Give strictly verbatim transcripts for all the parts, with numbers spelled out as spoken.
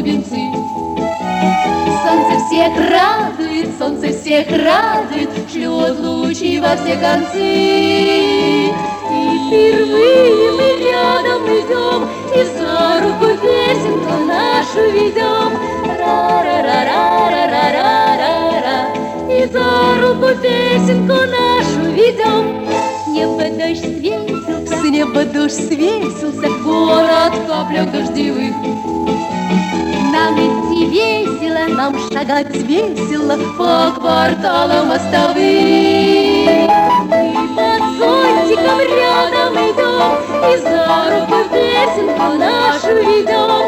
бубенцы. Солнце всех радует, солнце всех радует, шлет лучи во все концы. И впервые мы рядом идем, и за руку песенку нашу ведем. Ра-ра-ра-ра-ра-ра-ра-ра. И за руку песенку нашу ведем. С неба дождь свесился, с неба дождь свесился, город в каплях дождевых. Нам идти весело, нам шагать весело по кварталам мостовым. Мы под зонтиком рядом идем, и за руку песенку нашу ведем.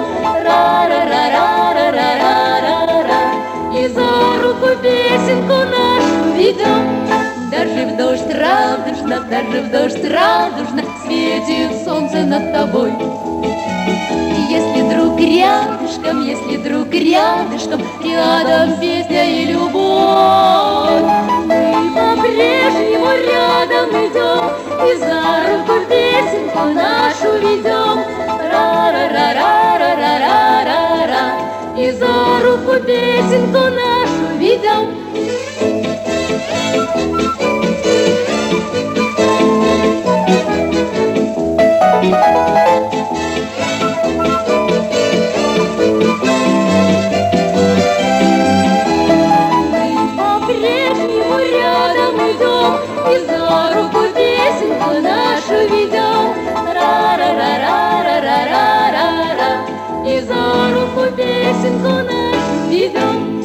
Ра-ра-ра-ра-ра-ра-ра-ра. И за руку песенку нашу ведем. Даже в дождь радужно, даже в дождь радужно светит солнце над тобой. Если друг рядышком, если друг рядышком, рядом песня и любовь. Мы по-прежнему рядом идем, и за руку песенку нашу ведем. Ра-ра-ра-ра-ра-ра-ра-ра. И за руку песенку нашу ведем. И за руку песенку нашу ведем. Ра-ра-ра-ра-ра-ра-ра-ра. И за руку песенку нашу ведем.